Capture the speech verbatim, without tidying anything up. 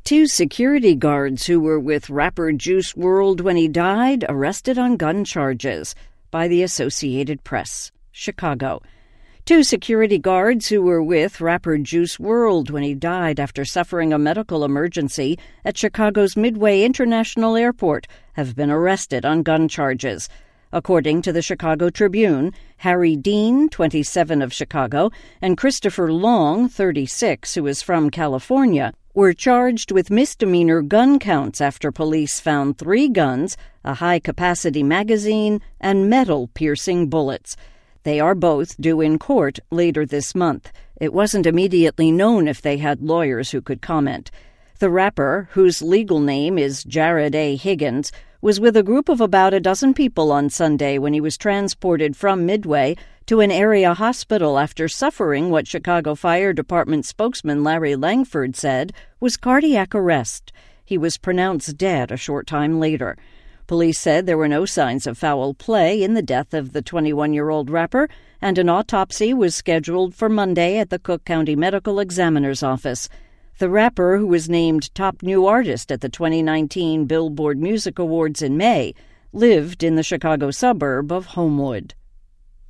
Two security guards who were with rapper Juice world when he died arrested on gun charges by the Associated Press. Chicago. Two security guards who were with rapper Juice world when he died after suffering a medical emergency at Chicago's Midway International Airport have been arrested on gun charges. According to the Chicago Tribune, Harry Dean, twenty-seven, of Chicago, and Christopher Long, thirty-six, who is from California, were charged with misdemeanor gun counts after police found three guns, a high-capacity magazine, and metal-piercing bullets. They are both due in court later this month. It wasn't immediately known if they had lawyers who could comment. The rapper, whose legal name is Jared A. Higgins, was with a group of about a dozen people on Sunday when he was transported from Midway to an area hospital after suffering what Chicago Fire Department spokesman Larry Langford said was cardiac arrest. He was pronounced dead a short time later. Police said there were no signs of foul play in the death of the twenty-one-year-old rapper, and an autopsy was scheduled for Monday at the Cook County Medical Examiner's office. The rapper, who was named Top New Artist at the twenty nineteen Billboard Music Awards in May, lived in the Chicago suburb of Homewood.